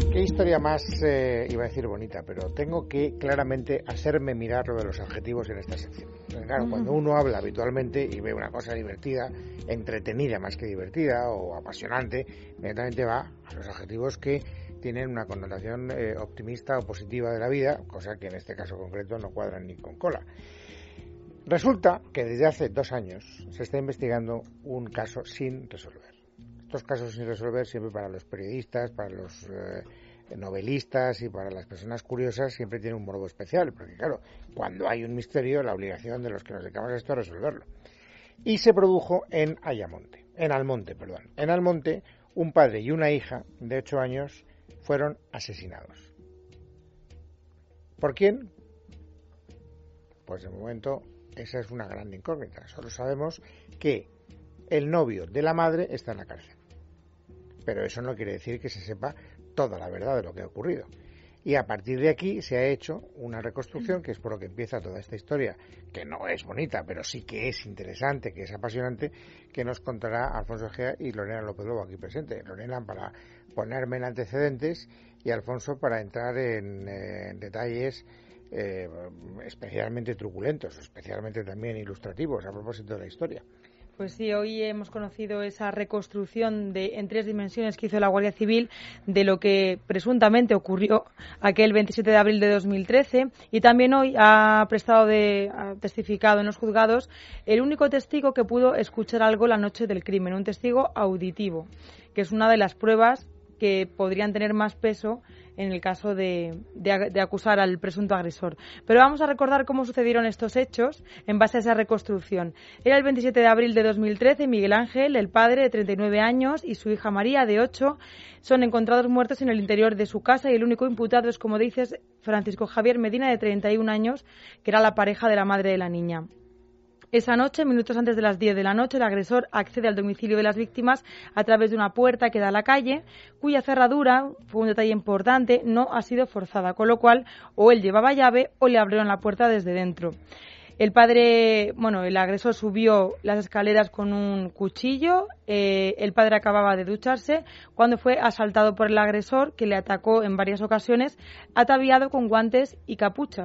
Qué historia más, iba a decir bonita, pero tengo que claramente hacerme mirar lo de los adjetivos en esta sección. Porque, claro, cuando uno habla habitualmente y ve una cosa divertida, entretenida más que divertida o apasionante, inmediatamente va a los adjetivos que tienen una connotación optimista o positiva de la vida, cosa que en este caso concreto no cuadran ni con cola. Resulta que desde hace 2 años se está investigando un caso sin resolver. Estos casos sin resolver siempre para los periodistas, para los novelistas y para las personas curiosas siempre tienen un morbo especial, porque claro, cuando hay un misterio, la obligación de los que nos dedicamos a esto es resolverlo. Y se produjo en Almonte, un padre y una hija de 8 años fueron asesinados. ¿Por quién? Pues de momento esa es una gran incógnita. Solo sabemos que el novio de la madre está en la cárcel. Pero eso no quiere decir que se sepa toda la verdad de lo que ha ocurrido. Y a partir de aquí se ha hecho una reconstrucción, que es por lo que empieza toda esta historia, que no es bonita, pero sí que es interesante, que es apasionante, que nos contará Alfonso Egea y Lorena López Lobo aquí presente. Lorena para ponerme en antecedentes y Alfonso para entrar en detalles especialmente truculentos, especialmente también ilustrativos a propósito de la historia. Pues sí, hoy hemos conocido esa reconstrucción en 3 dimensiones que hizo la Guardia Civil de lo que presuntamente ocurrió aquel 27 de abril de 2013 y también hoy ha testificado en los juzgados el único testigo que pudo escuchar algo la noche del crimen, un testigo auditivo, que es una de las pruebas que podrían tener más peso en el caso de acusar al presunto agresor. Pero vamos a recordar cómo sucedieron estos hechos en base a esa reconstrucción. Era el 27 de abril de 2013, Miguel Ángel, el padre de 39 años, y su hija María, de 8, son encontrados muertos en el interior de su casa y el único imputado es, como dices, Francisco Javier Medina, de 31 años, que era la pareja de la madre de la niña. Esa noche, minutos antes de las 10 de la noche, el agresor accede al domicilio de las víctimas a través de una puerta que da a la calle, cuya cerradura, fue un detalle importante, no ha sido forzada, con lo cual o él llevaba llave o le abrieron la puerta desde dentro. El agresor subió las escaleras con un cuchillo, el padre acababa de ducharse cuando fue asaltado por el agresor, que le atacó en varias ocasiones, ataviado con guantes y capucha,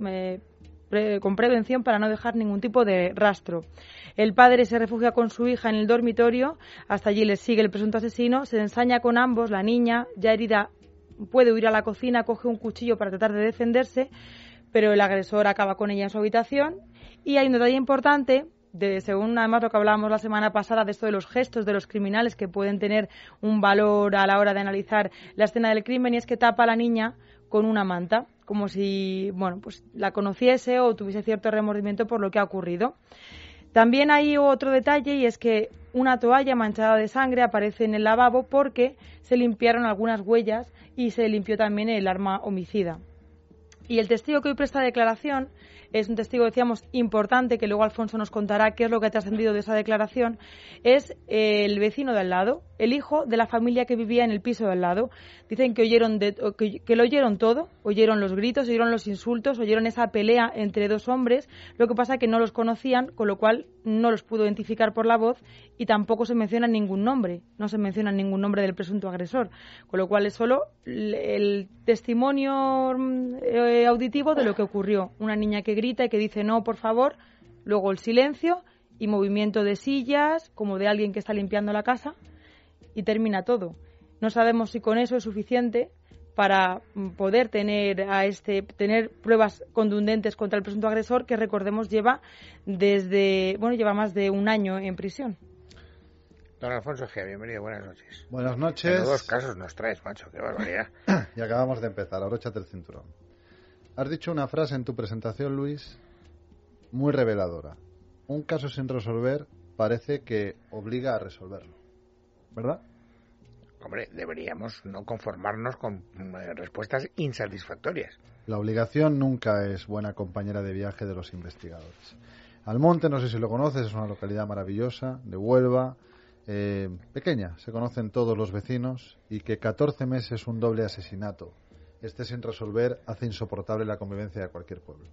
con prevención para no dejar ningún tipo de rastro. El padre se refugia con su hija en el dormitorio, hasta allí les sigue el presunto asesino, se ensaña con ambos, la niña, ya herida, puede huir a la cocina, coge un cuchillo para tratar de defenderse, pero el agresor acaba con ella en su habitación. Y hay un detalle importante, según además lo que hablábamos la semana pasada de esto de los gestos de los criminales que pueden tener un valor a la hora de analizar la escena del crimen, y es que tapa a la niña con una manta, como si la conociese o tuviese cierto remordimiento por lo que ha ocurrido. También hay otro detalle, y es que una toalla manchada de sangre aparece en el lavabo porque se limpiaron algunas huellas y se limpió también el arma homicida. Y el testigo que hoy presta declaración es un testigo, decíamos, importante, que luego Alfonso nos contará qué es lo que ha trascendido de esa declaración. Es el vecino de al lado, el hijo de la familia que vivía en el piso de al lado. Dicen que que lo oyeron todo, oyeron los gritos, oyeron los insultos, oyeron esa pelea entre 2 hombres, lo que pasa que no los conocían, con lo cual no los pudo identificar por la voz y tampoco se menciona ningún nombre, no se menciona ningún nombre del presunto agresor, con lo cual es solo el testimonio auditivo de lo que ocurrió. Una niña que grita y que dice no, por favor, luego el silencio y movimiento de sillas, como de alguien que está limpiando la casa, y termina todo. No sabemos si con eso es suficiente para poder tener pruebas contundentes contra el presunto agresor, que recordemos lleva más de 1 año en prisión. Don Alfonso Egea, bienvenido, buenas noches. Buenas noches. Pero 2 casos nos traes, macho, qué barbaridad. Y acabamos de empezar, abróchate el cinturón. Has dicho una frase en tu presentación, Luis, muy reveladora. Un caso sin resolver parece que obliga a resolverlo, ¿verdad? Hombre, deberíamos no conformarnos con respuestas insatisfactorias. La obligación nunca es buena compañera de viaje de los investigadores. Almonte, no sé si lo conoces, es una localidad maravillosa de Huelva, pequeña, se conocen todos los vecinos, y que 14 meses un doble asesinato esté sin resolver hace insoportable la convivencia de cualquier pueblo.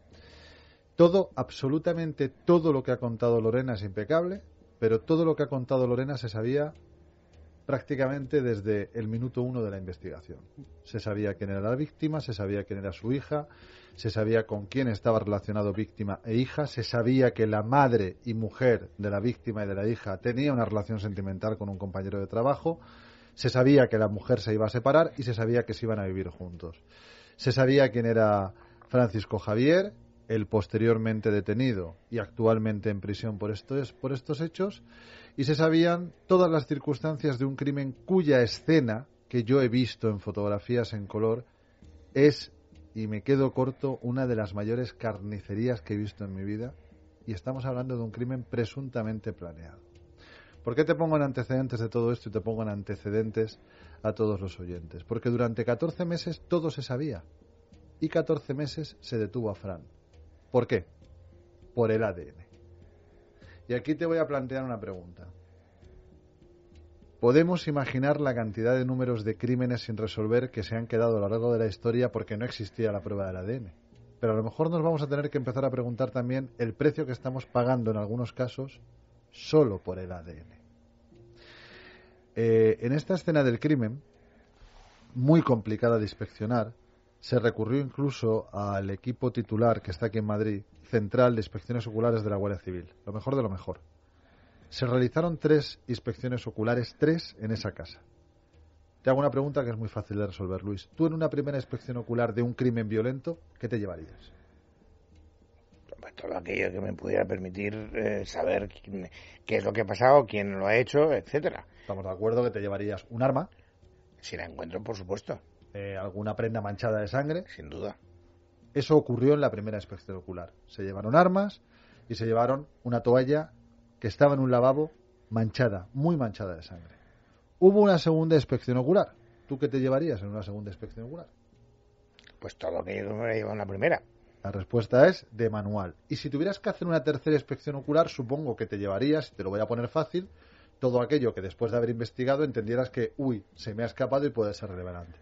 Todo, absolutamente todo lo que ha contado Lorena es impecable, pero todo lo que ha contado Lorena se sabía prácticamente desde el minuto 1 de la investigación. Se sabía quién era la víctima, se sabía quién era su hija, se sabía con quién estaba relacionado víctima e hija, se sabía que la madre y mujer de la víctima y de la hija tenía una relación sentimental con un compañero de trabajo, se sabía que la mujer se iba a separar y se sabía que se iban a vivir juntos. Se sabía quién era Francisco Javier, el posteriormente detenido y actualmente en prisión por estos hechos, y se sabían todas las circunstancias de un crimen cuya escena, que yo he visto en fotografías en color, es, y me quedo corto, una de las mayores carnicerías que he visto en mi vida, y estamos hablando de un crimen presuntamente planeado. ¿Por qué te pongo en antecedentes de todo esto y te pongo en antecedentes a todos los oyentes? Porque durante 14 meses todo se sabía, y 14 meses se detuvo a Fran. ¿Por qué? Por el ADN. Y aquí te voy a plantear una pregunta. Podemos imaginar la cantidad de números de crímenes sin resolver que se han quedado a lo largo de la historia porque no existía la prueba del ADN. Pero a lo mejor nos vamos a tener que empezar a preguntar también el precio que estamos pagando en algunos casos solo por el ADN. En esta escena del crimen, muy complicada de inspeccionar, se recurrió incluso al equipo titular que está aquí en Madrid, Central de Inspecciones Oculares de la Guardia Civil, lo mejor de lo mejor. Se realizaron 3 inspecciones oculares, 3 en esa casa. Te hago una pregunta que es muy fácil de resolver, Luis. Tú en una primera inspección ocular de un crimen violento, ¿qué te llevarías? Pues todo aquello que me pudiera permitir saber qué es lo que ha pasado, quién lo ha hecho, etcétera. Estamos de acuerdo que te llevarías un arma. Si la encuentro, por supuesto. Alguna prenda manchada de sangre. Sin duda. Eso ocurrió en la primera inspección ocular. Se llevaron armas y se llevaron una toalla que estaba en un lavabo manchada, muy manchada de sangre. Hubo una segunda inspección ocular. ¿Tú qué te llevarías en una segunda inspección ocular? Pues todo aquello que me hubiera llevado en la primera. La respuesta es de manual. Y si tuvieras que hacer una tercera inspección ocular, supongo que te llevarías, te lo voy a poner fácil, todo aquello que después de haber investigado entendieras que, se me ha escapado y puede ser relevante.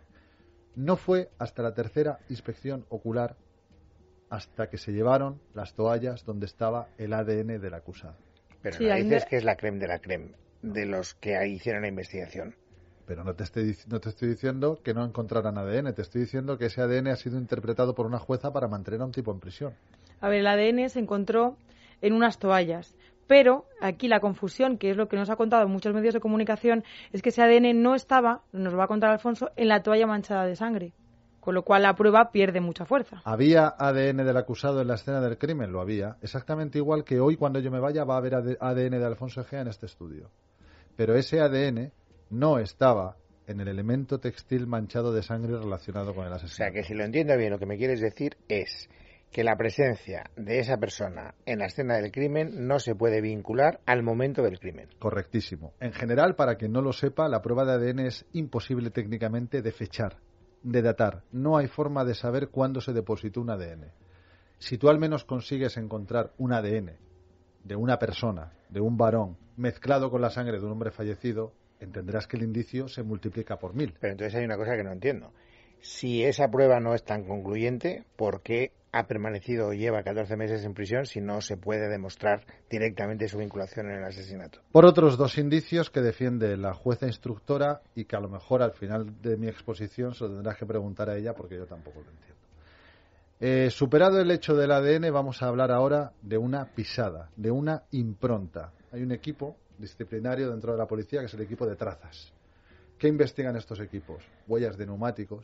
No fue hasta la tercera inspección ocular hasta que se llevaron las toallas donde estaba el ADN del acusado. Pero sí, no dices que es la creme de la creme de los que hicieron la investigación. Pero no te estoy diciendo que no encontraran ADN, te estoy diciendo que ese ADN ha sido interpretado por una jueza para mantener a un tipo en prisión. A ver, el ADN se encontró en unas toallas. Pero aquí la confusión, que es lo que nos ha contado en muchos medios de comunicación, es que ese ADN no estaba, nos lo va a contar Alfonso, en la toalla manchada de sangre. Con lo cual la prueba pierde mucha fuerza. ¿Había ADN del acusado en la escena del crimen? Lo había. Exactamente igual que hoy, cuando yo me vaya, va a haber ADN de Alfonso Egea en este estudio. Pero ese ADN no estaba en el elemento textil manchado de sangre relacionado con el asesinato. O sea, que si lo entiendo bien, lo que me quieres decir es que la presencia de esa persona en la escena del crimen no se puede vincular al momento del crimen. Correctísimo. En general, para quien no lo sepa, la prueba de ADN es imposible técnicamente de fechar, de datar. No hay forma de saber cuándo se depositó un ADN. Si tú al menos consigues encontrar un ADN de una persona, de un varón, mezclado con la sangre de un hombre fallecido, entenderás que el indicio se multiplica por 1000. Pero entonces hay una cosa que no entiendo. Si esa prueba no es tan concluyente, ¿por qué ha permanecido o lleva 14 meses en prisión si no se puede demostrar directamente su vinculación en el asesinato? Por otros 2 indicios que defiende la jueza instructora y que a lo mejor al final de mi exposición se lo tendrás que preguntar a ella porque yo tampoco lo entiendo. Superado el hecho del ADN, vamos a hablar ahora de una pisada, de una impronta. Hay un equipo disciplinario dentro de la policía que es el equipo de trazas. ¿Qué investigan estos equipos? Huellas de neumáticos,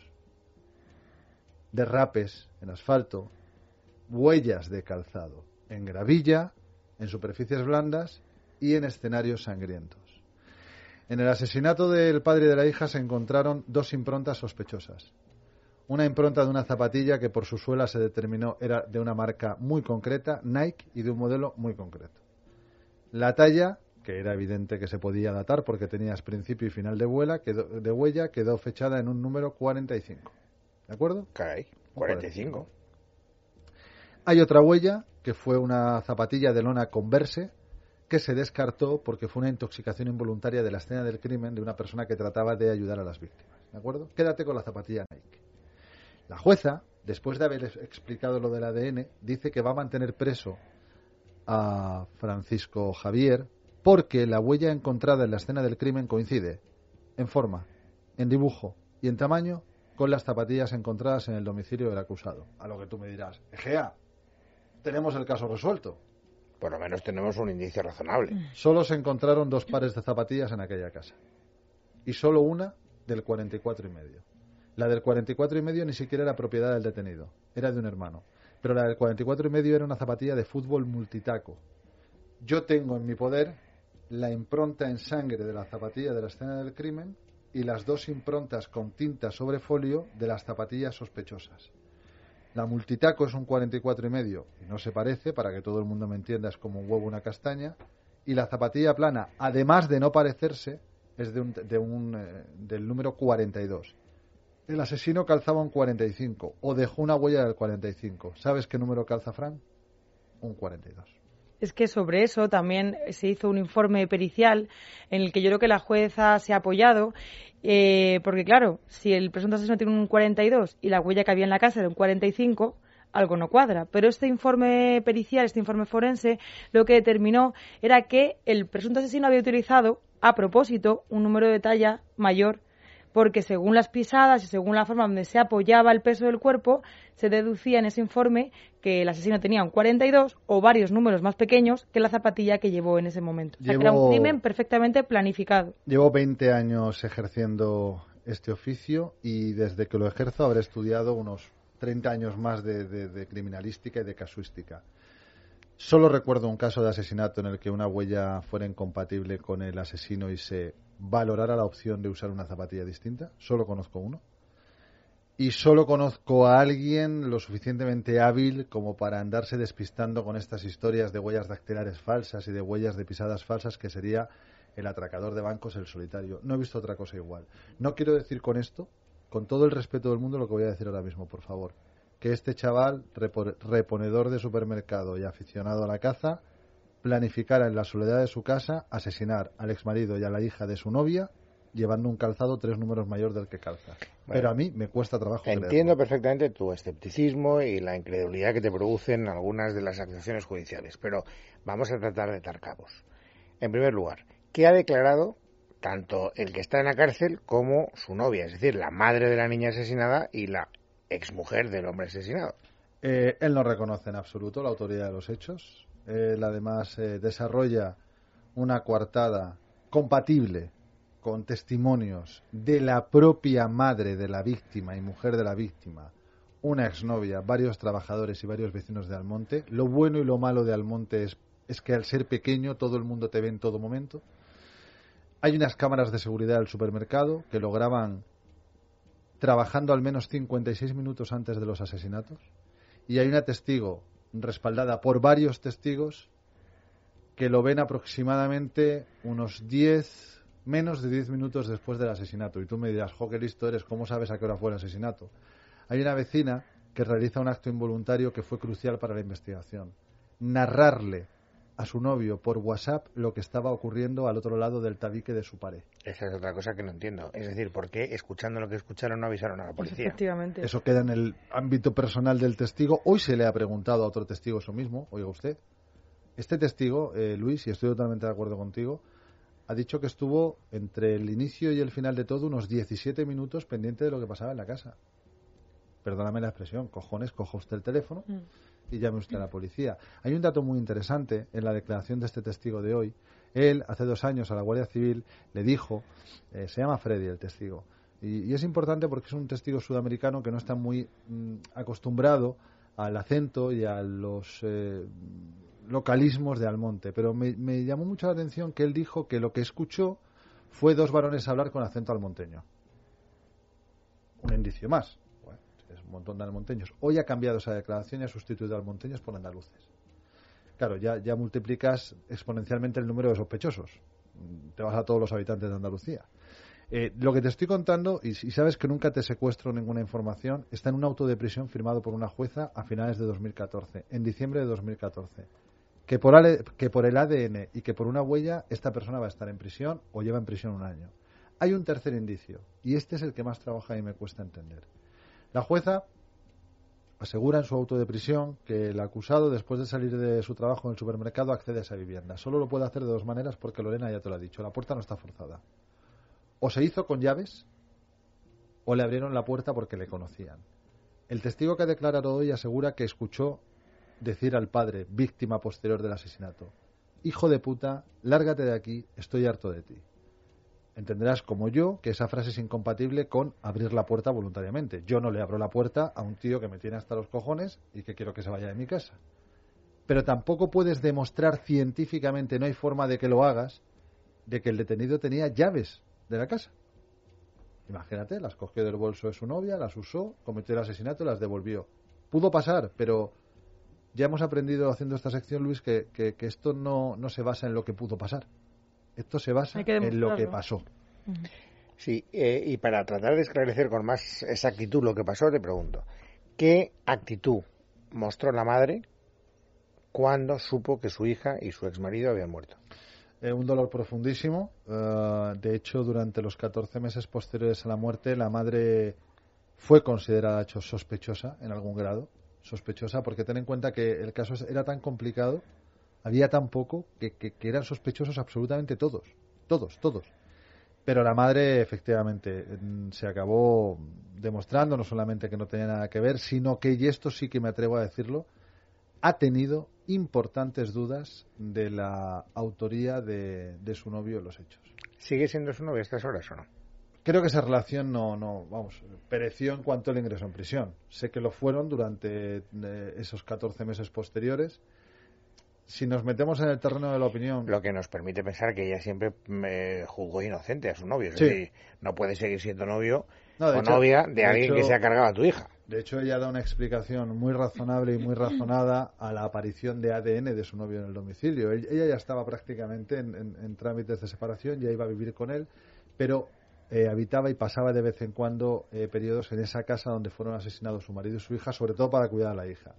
derrapes en asfalto, huellas de calzado, en gravilla, en superficies blandas y en escenarios sangrientos. En el asesinato del padre y de la hija se encontraron 2 improntas sospechosas. Una impronta de una zapatilla que por su suela se determinó era de una marca muy concreta, Nike, y de un modelo muy concreto. La talla, que era evidente que se podía datar porque tenías principio y final de huella, quedó fechada en un número 45. ¿De acuerdo? Caray, 45. Hay otra huella, que fue una zapatilla de lona Converse, que se descartó porque fue una intoxicación involuntaria de la escena del crimen de una persona que trataba de ayudar a las víctimas. ¿De acuerdo? Quédate con la zapatilla Nike. La jueza, después de haber explicado lo del ADN, dice que va a mantener preso a Francisco Javier porque la huella encontrada en la escena del crimen coincide en forma, en dibujo y en tamaño con las zapatillas encontradas en el domicilio del acusado. A lo que tú me dirás, Egea, tenemos el caso resuelto. Por lo menos tenemos un indicio razonable. Solo se encontraron 2 pares de zapatillas en aquella casa. Y solo una del 44 y medio. La del 44 y medio ni siquiera era propiedad del detenido, era de un hermano. Pero la del 44 y medio era una zapatilla de fútbol multitaco. Yo tengo en mi poder la impronta en sangre de la zapatilla de la escena del crimen y las 2 improntas con tinta sobre folio de las zapatillas sospechosas. La multitaco es un 44 y medio y no se parece, para que todo el mundo me entienda, es como un huevo una castaña, y la zapatilla plana, además de no parecerse, es del número 42. El asesino calzaba un 45 o dejó una huella del 45. ¿Sabes qué número calza Fran? Un 42. Es que sobre eso también se hizo un informe pericial en el que yo creo que la jueza se ha apoyado, porque claro, si el presunto asesino tiene un 42 y la huella que había en la casa era un 45, algo no cuadra. Pero este informe pericial, este informe forense, lo que determinó era que el presunto asesino había utilizado a propósito un número de talla mayor, porque según las pisadas y según la forma donde se apoyaba el peso del cuerpo, se deducía en ese informe que el asesino tenía un 42 o varios números más pequeños que la zapatilla que llevó en ese momento. O sea, que era un crimen perfectamente planificado. Llevo 20 años ejerciendo este oficio y desde que lo ejerzo habré estudiado unos 30 años más de criminalística y de casuística. Solo recuerdo un caso de asesinato en el que una huella fuera incompatible con el asesino y se valorara la opción de usar una zapatilla distinta. Solo conozco uno. Y solo conozco a alguien lo suficientemente hábil como para andarse despistando con estas historias de huellas dactilares falsas y de huellas de pisadas falsas, que sería el atracador de bancos, el solitario. No he visto otra cosa igual. No quiero decir con esto, con todo el respeto del mundo, lo que voy a decir ahora mismo, por favor. Que este chaval, reponedor de supermercado y aficionado a la caza, planificara en la soledad de su casa asesinar al exmarido y a la hija de su novia llevando un calzado 3 números mayor del que calza. Bueno, pero a mí me cuesta trabajo entiendo creerlo. Perfectamente tu escepticismo y la incredulidad que te producen algunas de las actuaciones judiciales, pero vamos a tratar de atar cabos. En primer lugar, ¿qué ha declarado tanto el que está en la cárcel como su novia, es decir, la madre de la niña asesinada y la exmujer del hombre asesinado? Él no reconoce en absoluto la autoría de los hechos. Él además desarrolla una coartada compatible con testimonios de la propia madre de la víctima y mujer de la víctima, una exnovia, varios trabajadores y varios vecinos de Almonte. Lo bueno y lo malo de Almonte es que al ser pequeño todo el mundo te ve en todo momento. Hay unas cámaras de seguridad del supermercado que lo graban trabajando al menos 56 minutos antes de los asesinatos, y hay una testigo respaldada por varios testigos que lo ven aproximadamente menos de 10 minutos después del asesinato. Y tú me dirás, jo, qué listo eres, ¿cómo sabes a qué hora fue el asesinato? Hay una vecina que realiza un acto involuntario que fue crucial para la investigación: narrarle a su novio por WhatsApp lo que estaba ocurriendo al otro lado del tabique de su pared. Esa es otra cosa que no entiendo. Es decir, ¿por qué escuchando lo que escucharon no avisaron a la policía? Efectivamente. Eso queda en el ámbito personal del testigo. Hoy se le ha preguntado a otro testigo eso mismo. Oiga usted, este testigo, Luis, y estoy totalmente de acuerdo contigo, ha dicho que estuvo entre el inicio y el final de todo unos 17 minutos pendiente de lo que pasaba en la casa. Perdóname la expresión, cojones, coja usted el teléfono y llame usted a la policía. Hay un dato muy interesante en la declaración de este testigo de hoy. Él, hace 2 años, a la Guardia Civil le dijo, se llama Freddy el testigo, y es importante porque es un testigo sudamericano que no está muy acostumbrado al acento y a los localismos de Almonte, pero me llamó mucho la atención que él dijo que lo que escuchó fue 2 varones hablar con acento almonteño. Un indicio más. Bueno, es un montón de almonteños. Hoy ha cambiado esa declaración y ha sustituido almonteños por andaluces. Claro, ya multiplicas exponencialmente el número de sospechosos. Te vas a todos los habitantes de Andalucía. Lo que te estoy contando, y sabes que nunca te secuestro ninguna información, está en un auto de prisión firmado por una jueza a finales de 2014, en diciembre de 2014. Que por el ADN y que por una huella esta persona va a estar en prisión o lleva en prisión 1 año. Hay un tercer indicio, y este es el que más trabaja y me cuesta entender. La jueza asegura en su auto de prisión que el acusado, después de salir de su trabajo en el supermercado, accede a esa vivienda. Solo lo puede hacer de 2 maneras porque Lorena ya te lo ha dicho. La puerta no está forzada. o se hizo con llaves o le abrieron la puerta porque le conocían. El testigo que ha declarado hoy asegura que escuchó decir al padre, víctima posterior del asesinato: hijo de puta, lárgate de aquí, estoy harto de ti. Entenderás como yo que esa frase es incompatible con abrir la puerta voluntariamente. Yo no le abro la puerta a un tío que me tiene hasta los cojones y que quiero que se vaya de mi casa. Pero tampoco puedes demostrar científicamente, no hay forma de que lo hagas, de que el detenido tenía llaves de la casa. Imagínate, las cogió del bolso de su novia, las usó, cometió el asesinato y las devolvió. Pudo pasar, pero ya hemos aprendido haciendo esta sección, Luis, que esto no se basa en lo que pudo pasar. Esto se basa en lo que pasó. Sí, y para tratar de esclarecer con más exactitud lo que pasó, te pregunto, ¿qué actitud mostró la madre cuando supo que su hija y su exmarido habían muerto? Un dolor profundísimo. De hecho, durante los 14 meses posteriores a la muerte, la madre fue considerada hecho sospechosa en algún grado. Sospechosa porque ten en cuenta que el caso era tan complicado, había tan poco, que eran sospechosos absolutamente todos. Pero la madre, efectivamente, se acabó demostrando no solamente que no tenía nada que ver, sino que, y esto sí que me atrevo a decirlo, ha tenido importantes dudas de la autoría de su novio en los hechos. ¿Sigue siendo su novio a estas horas o no? Creo que esa relación pereció en cuanto él ingresó en prisión. Sé que lo fueron durante esos 14 meses posteriores. Si nos metemos en el terreno de la opinión... Lo que nos permite pensar que ella siempre juzgó inocente a su novio. Es Sí. decir, no puede seguir siendo novio o hecho, novia de alguien que se ha cargado a tu hija. De hecho, ella da una explicación muy razonable y muy razonada a la aparición de ADN de su novio en el domicilio. Ella ya estaba prácticamente en trámites de separación, ya iba a vivir con él, pero habitaba y pasaba de vez en cuando periodos en esa casa donde fueron asesinados su marido y su hija, sobre todo para cuidar a la hija.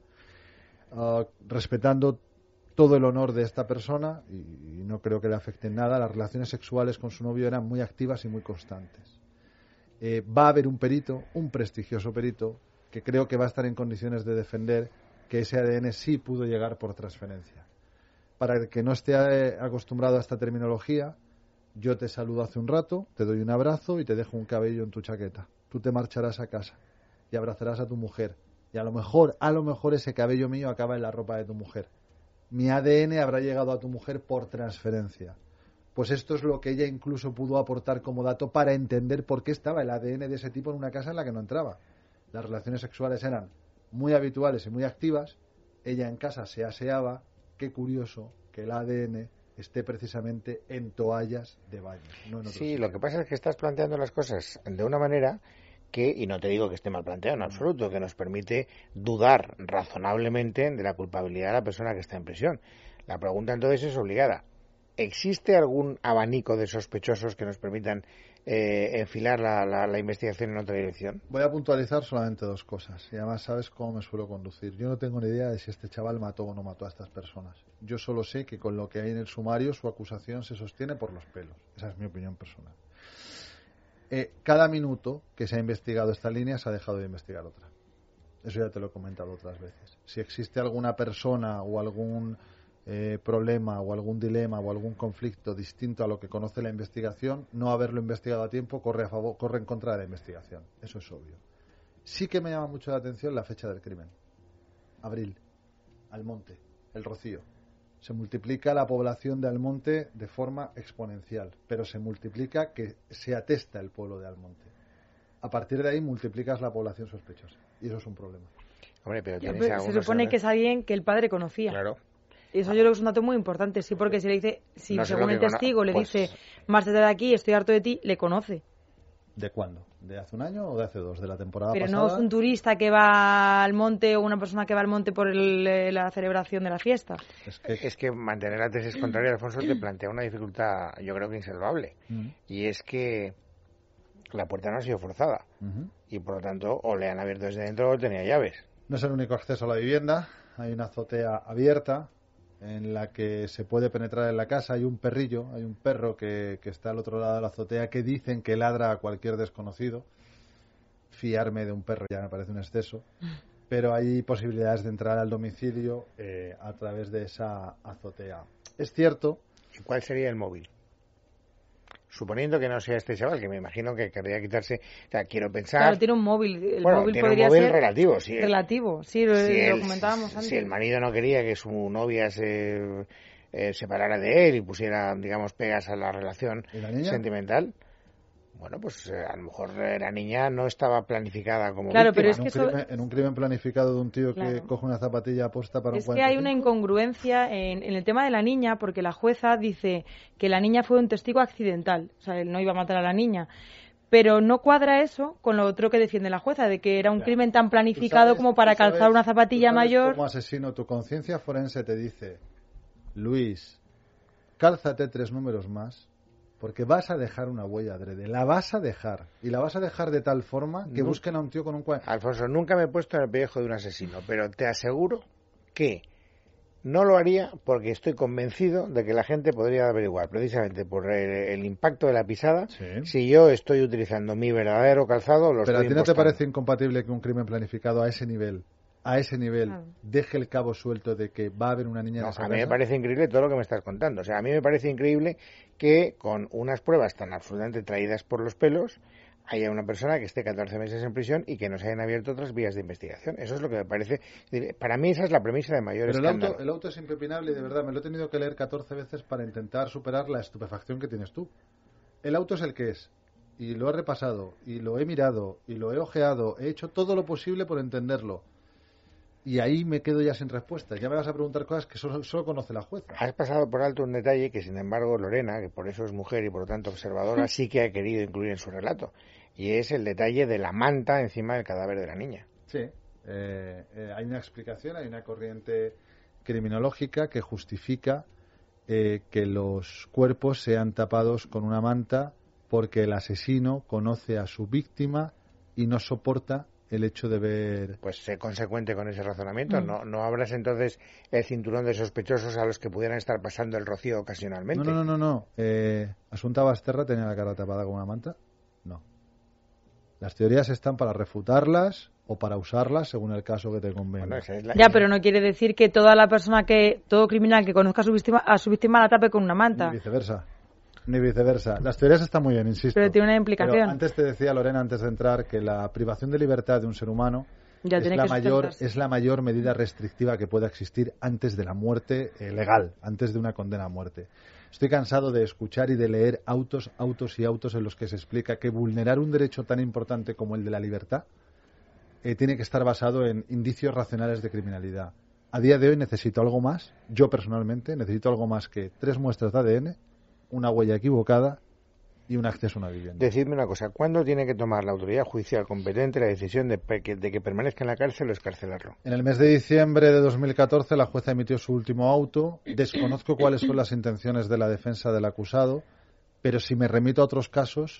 Respetando todo el honor de esta persona, y no creo que le afecte en nada, las relaciones sexuales con su novio eran muy activas y muy constantes. Va a haber un perito, un prestigioso perito, que creo que va a estar en condiciones de defender que ese ADN sí pudo llegar por transferencia. Para el que no esté acostumbrado a esta terminología, yo te saludo hace un rato, te doy un abrazo y te dejo un cabello en tu chaqueta. Tú te marcharás a casa y abrazarás a tu mujer. Y a lo mejor ese cabello mío acaba en la ropa de tu mujer. Mi ADN habrá llegado a tu mujer por transferencia. Pues esto es lo que ella incluso pudo aportar como dato para entender por qué estaba el ADN de ese tipo en una casa en la que no entraba. Las relaciones sexuales eran muy habituales y muy activas. Ella en casa se aseaba. Qué curioso que el ADN esté precisamente en toallas de baño, no en otro sitio. Lo que pasa es que estás planteando las cosas de una manera que, y no te digo que esté mal planteado en absoluto, que nos permite dudar razonablemente de la culpabilidad de la persona que está en prisión. La pregunta entonces es obligada. ¿Existe algún abanico de sospechosos que nos permitan enfilar la investigación en otra dirección? Voy a puntualizar solamente dos cosas, y además sabes cómo me suelo conducir. Yo no tengo ni idea de si este chaval mató o no mató a estas personas. Yo solo sé que con lo que hay en el sumario su acusación se sostiene por los pelos. Esa es mi opinión personal. Cada minuto que se ha investigado esta línea se ha dejado de investigar otra. Eso ya te lo he comentado otras veces. Si existe alguna persona o algún problema o algún dilema o algún conflicto distinto a lo que conoce la investigación, no haberlo investigado a tiempo corre en contra de la investigación. Eso es obvio. Sí que me llama mucho la atención la fecha del crimen. Abril, Almonte, El Rocío. Se multiplica la población de Almonte de forma exponencial, pero se multiplica que se atesta el pueblo de Almonte. A partir de ahí multiplicas la población sospechosa, y eso es un problema. Hombre, pero se supone que es alguien que el padre conocía. Claro. Y eso yo creo que es un dato muy importante, sí, porque si le dice, si no según el testigo le dice, márchate de aquí, estoy harto de ti, le conoce. ¿De cuándo? ¿De hace un año o de hace dos? ¿De la temporada Pero pasada? no es un turista que va al monte o una persona que va al monte por la celebración de la fiesta. Es que mantener la tesis contraria, Alfonso, te plantea una dificultad, yo creo que insalvable. Y es que la puerta no ha sido forzada. Y por lo tanto, o le han abierto desde dentro o tenía llaves. No es el único acceso a la vivienda. Hay una azotea abierta en la que se puede penetrar en la casa. Hay un perrillo, hay un perro que está al otro lado de la azotea que dicen que ladra a cualquier desconocido. Fiarme de un perro ya me parece un exceso, pero hay posibilidades de entrar al domicilio a través de esa azotea. Es cierto. ¿Y cuál sería el móvil? suponiendo que no sea este chaval, que me imagino que querría quitarse, o sea, quiero pensar... Claro, tiene un móvil, el bueno, móvil tiene podría un móvil ser... relativo, sí, lo comentábamos antes. Si el marido no quería que su novia se separara de él y pusiera, digamos, pegas a la relación sentimental... Bueno, pues a lo mejor la niña no estaba planificada como claro, víctima. Pero es que en un crimen planificado de un tío que coge una zapatilla aposta para un 45. Es que hay una incongruencia en el tema de la niña, porque la jueza dice que la niña fue un testigo accidental, o sea, él no iba a matar a la niña. Pero no cuadra eso con lo otro que defiende la jueza, de que era un crimen tan planificado como para calzar una zapatilla mayor. Como asesino, tu conciencia forense te dice, Luis, cálzate 3 números más, porque vas a dejar una huella adrede. La vas a dejar. Y la vas a dejar de tal forma que busquen a un tío con un cuaderno. Alfonso, nunca me he puesto en el pellejo de un asesino, pero te aseguro que no lo haría porque estoy convencido de que la gente podría averiguar, precisamente por el impacto de la pisada, si yo estoy utilizando mi verdadero calzado, lo pero estoy ¿a ti no te impostando. parece incompatible que un crimen planificado a ese nivel deje el cabo suelto de que va a haber una niña en esa casa? A mí me parece increíble todo lo que me estás contando. O sea, a mí me parece increíble que con unas pruebas tan absolutamente traídas por los pelos haya una persona que esté 14 meses en prisión y que no se hayan abierto otras vías de investigación. Eso es lo que me parece... Para mí esa es la premisa de mayor escándalo. Pero el auto es impepinable y de verdad me lo he tenido que leer 14 veces para intentar superar la estupefacción que tienes tú. El auto es el que es. Y lo he repasado, y lo he mirado, y lo he ojeado, he hecho todo lo posible por entenderlo. Y ahí me quedo ya sin respuesta. Ya me vas a preguntar cosas que solo conoce la jueza. Has pasado por alto un detalle que, sin embargo, Lorena, que por eso es mujer y por lo tanto observadora, sí que ha querido incluir en su relato. Y es el detalle de la manta encima del cadáver de la niña. Sí. Hay una explicación, hay una corriente criminológica que justifica que los cuerpos sean tapados con una manta porque el asesino conoce a su víctima y no soporta el hecho de ver... Pues sé consecuente con ese razonamiento. No abras entonces el cinturón de sospechosos a los que pudieran estar pasando el rocío ocasionalmente. No. ¿Asunta Basterra tenía la cara tapada con una manta? No. Las teorías están para refutarlas o para usarlas según el caso que te convenga. Bueno, pero no quiere decir que todo criminal que conozca a su víctima la tape con una manta. Ni viceversa. Las teorías están muy bien, insisto. Pero tiene una implicación. Pero antes te decía, Lorena, antes de entrar, que la privación de libertad de un ser humano es la mayor medida restrictiva que pueda existir antes de la muerte legal, antes de una condena a muerte. Estoy cansado de escuchar y de leer autos en los que se explica que vulnerar un derecho tan importante como el de la libertad tiene que estar basado en indicios racionales de criminalidad. A día de hoy necesito algo más, yo personalmente necesito algo más que 3 muestras de ADN, una huella equivocada y un acceso a una vivienda. Decidme una cosa, ¿cuándo tiene que tomar la autoridad judicial competente la decisión de que permanezca en la cárcel o excarcelarlo? En el mes de diciembre de 2014 la jueza emitió su último auto. Desconozco cuáles son las intenciones de la defensa del acusado, pero si me remito a otros casos,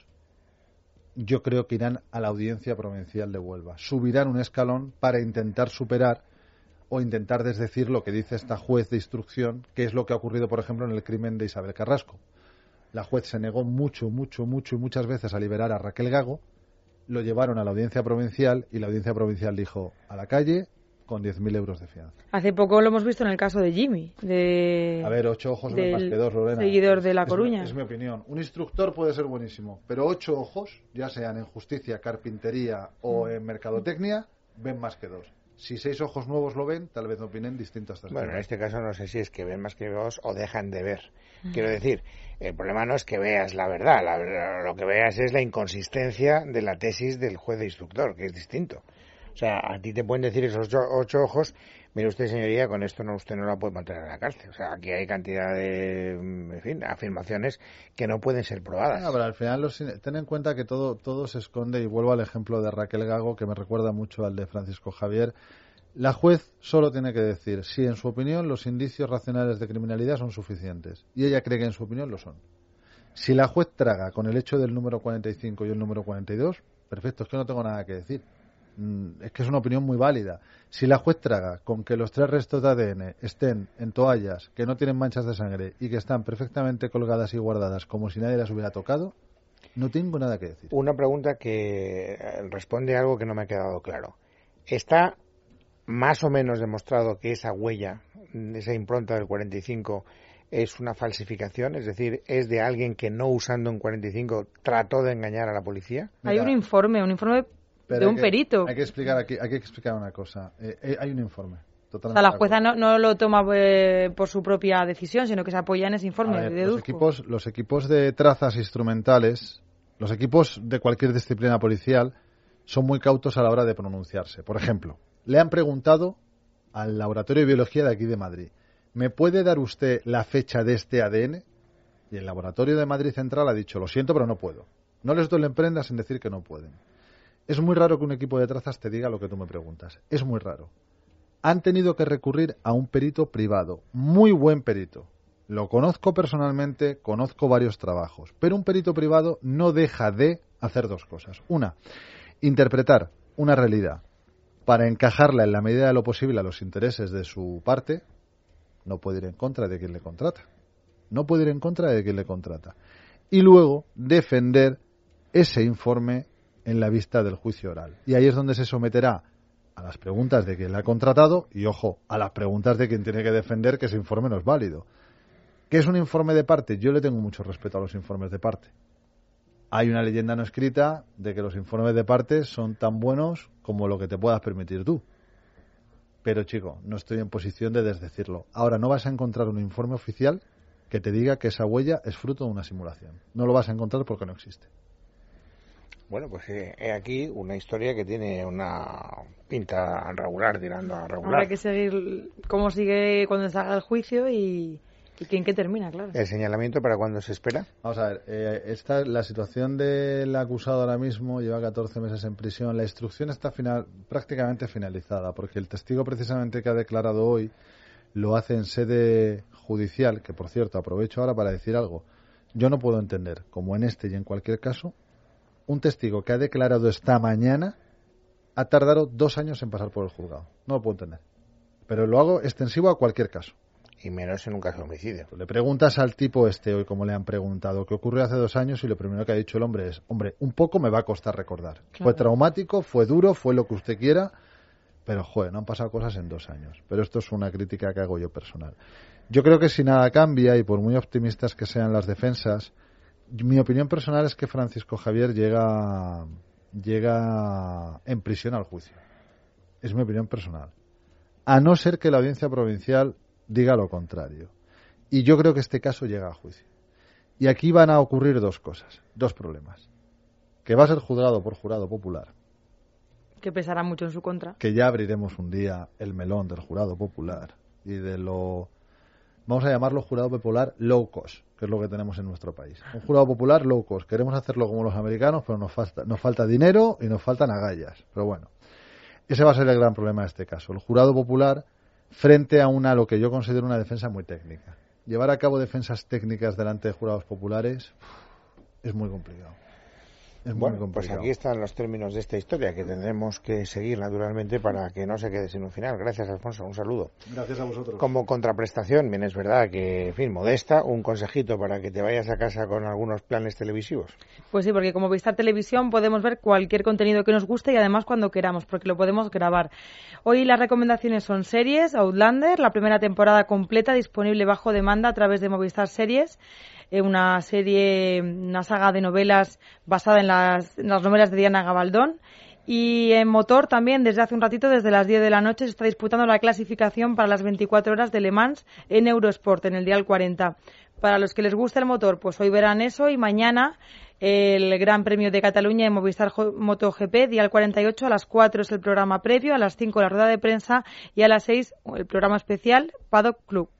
yo creo que irán a la Audiencia Provincial de Huelva. Subirán un escalón para intentar superar o intentar desdecir lo que dice esta juez de instrucción, que es lo que ha ocurrido, por ejemplo, en el crimen de Isabel Carrasco. La juez se negó mucho y muchas veces a liberar a Raquel Gago, lo llevaron a la Audiencia Provincial y la Audiencia Provincial dijo a la calle con 10.000 euros de fianza. Hace poco lo hemos visto en el caso de Jimmy, a ver, 8 ojos ven más que 2, Lorena. Seguidor de La Coruña. Es mi opinión. Un instructor puede ser buenísimo, pero 8 ojos, ya sean en justicia, carpintería o en mercadotecnia, ven más que 2. Si 6 ojos nuevos lo ven, tal vez opinen distinto a estas Bueno, en este caso no sé si es que ven más que 2 o dejan de ver. Quiero decir, el problema no es que veas la verdad, lo que veas es la inconsistencia de la tesis del juez de instructor, que es distinto. O sea, a ti te pueden decir esos 8 ojos, mire usted, señoría, con esto usted no la puede mantener en la cárcel. O sea, aquí hay cantidad de, afirmaciones que no pueden ser probadas. No, pero al final ten en cuenta que todo se esconde, y vuelvo al ejemplo de Raquel Gago, que me recuerda mucho al de Francisco Javier. La juez solo tiene que decir si en su opinión los indicios racionales de criminalidad son suficientes, y ella cree que en su opinión lo son. Si la juez traga con el hecho del número 45 y el número 42, perfecto, es que no tengo nada que decir. Es que es una opinión muy válida. Si la juez traga con que los 3 restos de ADN estén en toallas que no tienen manchas de sangre y que están perfectamente colgadas y guardadas como si nadie las hubiera tocado, no tengo nada que decir. Una pregunta que responde a algo que no me ha quedado claro. ¿Está más o menos demostrado que esa huella, esa impronta del 45, es una falsificación, es decir, es de alguien que no usando un 45 trató de engañar a la policía. Hay un informe de un perito. Hay que explicar una cosa. Hay un informe. O sea, la jueza no lo toma por su propia decisión, sino que se apoya en ese informe. Los equipos de trazas instrumentales, los equipos de cualquier disciplina policial, son muy cautos a la hora de pronunciarse. Por ejemplo, le han preguntado al Laboratorio de Biología de aquí de Madrid, ¿me puede dar usted la fecha de este ADN? Y el Laboratorio de Madrid Central ha dicho, lo siento, pero no puedo. No les doy en prendas en decir que no pueden. Es muy raro que un equipo de trazas te diga lo que tú me preguntas. Es muy raro. Han tenido que recurrir a un perito privado, muy buen perito. Lo conozco personalmente, conozco varios trabajos, pero un perito privado no deja de hacer dos cosas. Una, interpretar una realidad para encajarla en la medida de lo posible a los intereses de su parte. No puede ir en contra de quien le contrata. No puede ir en contra de quien le contrata. Y luego defender ese informe en la vista del juicio oral. Y ahí es donde se someterá a las preguntas de quien le ha contratado y, ojo, a las preguntas de quien tiene que defender que ese informe no es válido. ¿Qué es un informe de parte? Yo le tengo mucho respeto a los informes de parte. Hay una leyenda no escrita de que los informes de parte son tan buenos como lo que te puedas permitir tú. Pero, chico, no estoy en posición de desdecirlo. Ahora, no vas a encontrar un informe oficial que te diga que esa huella es fruto de una simulación. No lo vas a encontrar porque no existe. Bueno, pues he aquí una historia que tiene una pinta regular, tirando a regular. Habrá que seguir cómo sigue cuando se haga el juicio y en qué termina, claro. ¿El señalamiento para cuándo se espera? Vamos a ver, la situación del acusado ahora mismo lleva 14 meses en prisión. La instrucción está prácticamente finalizada, porque el testigo precisamente que ha declarado hoy lo hace en sede judicial, que por cierto aprovecho ahora para decir algo. Yo no puedo entender, como en este y en cualquier caso, un testigo que ha declarado esta mañana ha tardado 2 años en pasar por el juzgado. No lo puedo entender. Pero lo hago extensivo a cualquier caso. Y menos en un caso de homicidio. Le preguntas al tipo hoy, como le han preguntado, ¿qué ocurrió hace 2 años? Y lo primero que ha dicho el hombre es, un poco me va a costar recordar. Claro. Fue traumático, fue duro, fue lo que usted quiera, pero, no han pasado cosas en 2 años. Pero esto es una crítica que hago yo personal. Yo creo que si nada cambia, y por muy optimistas que sean las defensas, mi opinión personal es que Francisco Javier llega en prisión al juicio. Es mi opinión personal. A no ser que la audiencia provincial diga lo contrario. Y yo creo que este caso llega a juicio. Y aquí van a ocurrir 2 cosas, 2 problemas. Que va a ser juzgado por jurado popular. Que pesará mucho en su contra. Que ya abriremos un día el melón del jurado popular y de lo... Vamos a llamarlo jurado popular low cost, que es lo que tenemos en nuestro país. Un jurado popular low cost. Queremos hacerlo como los americanos, pero nos falta dinero y nos faltan agallas. Pero bueno, ese va a ser el gran problema de este caso. El jurado popular frente a lo que yo considero una defensa muy técnica. Llevar a cabo defensas técnicas delante de jurados populares es muy complicado. Pues aquí están los términos de esta historia que tendremos que seguir naturalmente para que no se quede sin un final. Gracias, Alfonso, un saludo. Gracias a vosotros. Como contraprestación, bien es verdad que, en fin, modesta, un consejito para que te vayas a casa con algunos planes televisivos. Pues sí, porque como Movistar Televisión podemos ver cualquier contenido que nos guste y además cuando queramos, porque lo podemos grabar. Hoy las recomendaciones son series, Outlander, la primera temporada completa disponible bajo demanda a través de Movistar Series. Una saga de novelas basada en las novelas de Diana Gabaldón. Y en motor también, desde hace un ratito, desde las 10 de la noche, se está disputando la clasificación para las 24 horas de Le Mans en Eurosport, en el Dial 40. Para los que les gusta el motor, pues hoy verán eso y mañana el Gran Premio de Cataluña en Movistar MotoGP, Dial 48, a las 4 es el programa previo, a las 5 la rueda de prensa y a las 6 el programa especial Paddock Club.